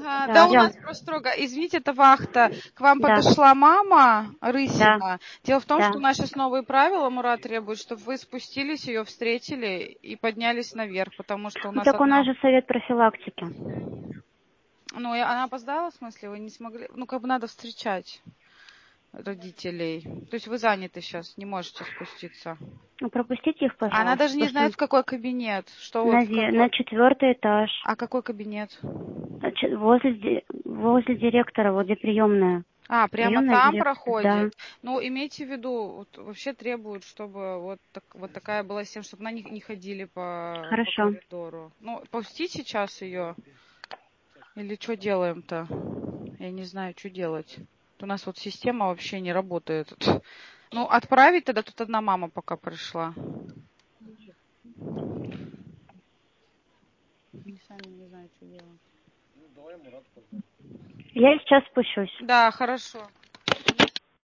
Ага, Да, да, у алло. нас просто строго. Извините, это вахта. К вам Да, подошла мама да, Рысина. Дело в том, да. что у нас сейчас новые правила, Мурат требует, чтобы вы спустились, ее встретили и поднялись наверх, потому что у Ну нас так у нас одна... же совет профилактики. Ну, она опоздала, в смысле, вы не смогли... Ну, как бы надо встречать родителей. То есть вы заняты сейчас, не можете спуститься. Ну, пропустите их, Она пожалуйста. даже не знает, Просто в какой кабинет. Что вот в какой... на 4-й этаж. А какой кабинет? Возле директора, вот где приемная. А, прямо Приемная там директора, да. проходит. Ну, имейте в виду, вот, вообще требуют, чтобы вот такая была система, чтобы она не ходили по Хорошо. коридору. Ну, пустить сейчас ее? Или что делаем-то? Я не знаю, что делать. У нас вот система вообще не работает. Ну, отправить тогда, тут одна мама пока пришла. Они сами не знают, что делать. Я сейчас спущусь. Да, хорошо.